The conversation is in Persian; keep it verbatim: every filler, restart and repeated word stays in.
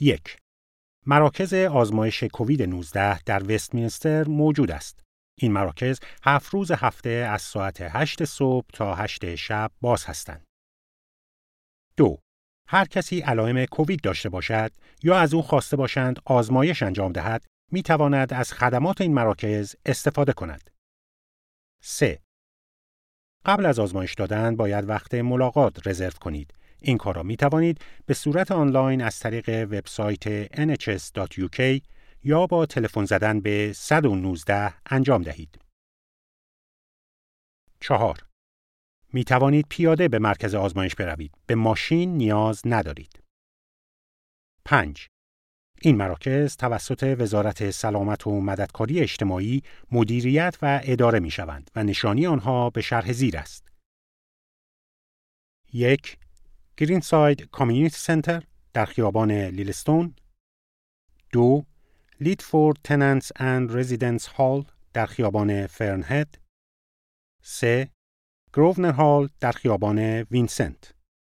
یک. مراکز آزمایش کووید نوزده در وستمینستر موجود است. این مراکز هفت روز هفته از ساعت هشت صبح تا هشت شب باز هستند. دو. هر کسی علائم کووید داشته باشد یا از او خواسته باشند آزمایش انجام دهد، می تواند از خدمات این مراکز استفاده کند. سه. قبل از آزمایش دادن باید وقت ملاقات رزرو کنید. این کار را می توانید به صورت آنلاین از طریق وبسایت ان اچ اس دات یو کی یا با تلفن زدن به صد و نوزده انجام دهید. چهار. می توانید پیاده به مرکز آزمایش بروید. به ماشین نیاز ندارید. پنج. این مراکز توسط وزارت سلامت و مددکاری اجتماعی مدیریت و اداره می شوند و نشانی آنها به شرح زیر است. یک. گرینساید کامیونیتی سنتر در خیابان لیلستون. دو. لیدفورد تننتس اند رزیدنس هال در خیابان فرنهد. سه. گروونر هال در خیابان وینسنت.